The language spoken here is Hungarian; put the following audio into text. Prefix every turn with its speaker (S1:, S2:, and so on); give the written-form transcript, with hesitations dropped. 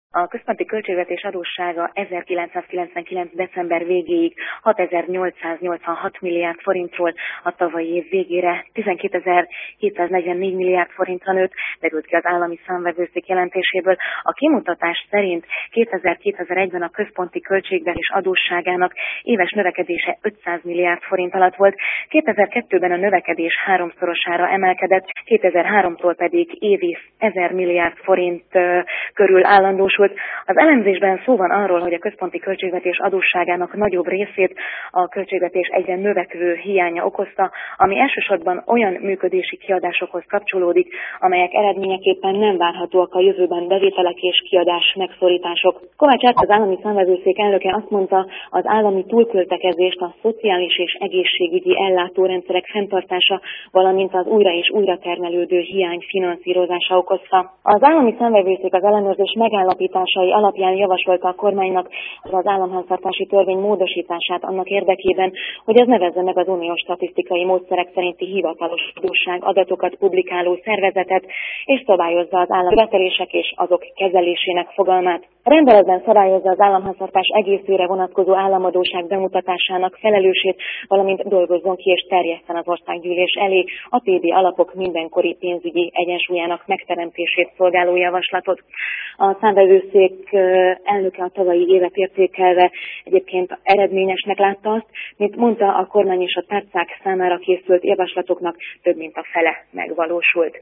S1: A központi költségvetés adóssága 1999. december végéig 6.886 milliárd forintról, a tavalyi év végére 12.744 milliárd forintra nőtt, derült ki az állami számvevőszék jelentéséből. A kimutatás szerint 2000-2001-ben a központi költségvetés adósságának éves növekedése 500 milliárd forint alatt volt, 2002-ben a növekedés háromszorosára emelkedett, 2003-tól pedig évi 1000 milliárd forint körül állandósult. Az elemzésben szó van arról, hogy a központi költségvetés adósságának nagyobb részét a költségvetés egyre növekvő hiánya okozta, ami elsősorban olyan működési kiadásokhoz kapcsolódik, amelyek eredményeképpen nem várhatóak a jövőben bevételek és kiadás megszorítások. Kovács Árpád, az állami számvevőszék elnöke azt mondta, az állami túlköltekezést a szociális és egészségügyi ellátórendszerek fenntartása, valamint az újra és újra termelődő hiány finanszírozása okozta. Az állami számvevőszék az ellenőrzés megállapításai alapján javasolta a kormánynak az államháztartási törvény módosítását annak érdekében, hogy ez nevezze meg az uniós statisztikai módszerek szerinti hivatalos adósság adatokat publikáló szervezetet, és szabályozza az államkövetelések és azok kezelésének fogalmát. A rendeletben szabályozza az államháztartás egészére vonatkozó államadósság bemutatásának felelősét, valamint dolgozzon ki és terjesszen az országgyűlés elé a PB alapok mindenkori pénzügyi egyensúlyának megteremtését szolgáló javaslatot. A számvevőszék elnöke a tavalyi évet értékelve egyébként eredményesnek látta azt, mint mondta, a kormány és a tárcák számára készült javaslatoknak több mint a fele megvalósult.